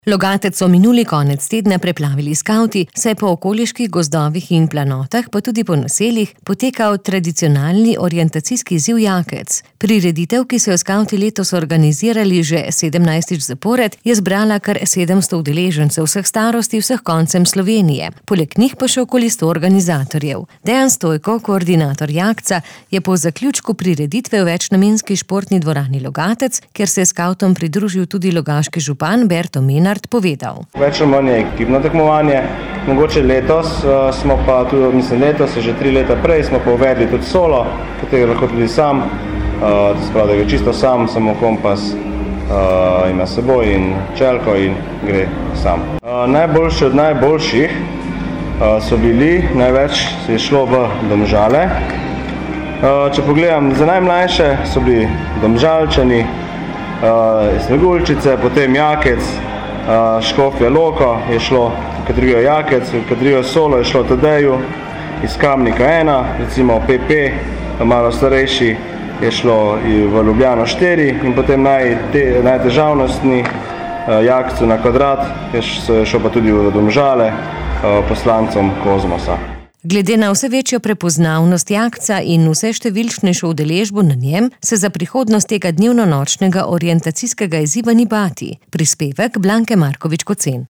Logatec so minuli konec tedna preplavili skavti, saj po okoliških gozdovih in planotah, pa tudi po naseljih, potekal tradicionalni orientacijski izziv Jakec. Prireditev, ki so jo skavti letos organizirali že 17. zapored, je zbrala kar 700 udeležencev vseh starosti, vseh koncem Slovenije. Poleg njih pa še okoli 100 organizatorjev. Dejan Stojko, koordinator Jakca, je po zaključku prireditve v večnamenski športni dvorani Logatec, kjer se je skavtom pridružil tudi logaški župan Berto Menard, povedal. Več ali manj je ekipno tekmovanje, mogoče letos smo pa tudi, letos, že 3 leta prej, smo pa uvedli tudi solo, katerega lahko tudi sam, to se pravi, da je čisto sam, samo kompas ima s seboj in čelko in gre sam. Najboljši od najboljših so bili, največ se je šlo v Domžale. Če pogledam, za najmlajše so bili Domžalčani, Snegulčice, potem Jakec, Škofja Loko je šlo v kategorijo Jakec, v kategorijo solo je šlo Tadeju, iz Kamnika 1, recimo PP, malo starejši je šlo v Ljubljano 4 in potem najtežavnostni Jakcu na kvadrat je šlo pa tudi v Domžale poslancom Kozmosa. Glede na vse večjo prepoznavnost Jakca in vse številčnejšo udeležbo na njem, se za prihodnost tega dnevno-nočnega orientacijskega izziva ni bati. Prispevek Blanke Markovič-Kocen.